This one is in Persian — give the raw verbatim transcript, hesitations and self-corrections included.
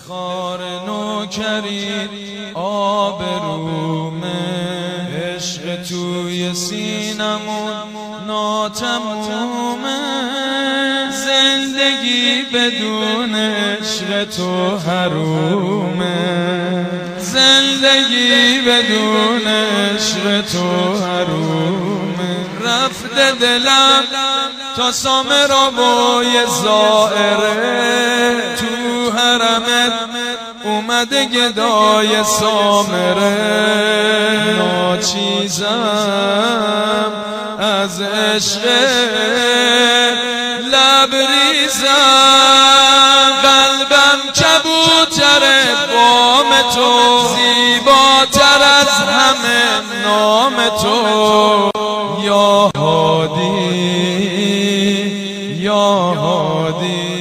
افتخار نوکری آبرومه، عشق توی سینمون ناتمومه، زندگی بدون عشق تو حرومه، زندگی بدون عشق تو حرومه. رفته دلم تا سامرابای زائره، تو حرمت اومده گدای سامره، ناچیزم از عشق لبریزم، قلبم کبوتر بام تو، زیباتر از همه نام تو، یا هادی یا هادی.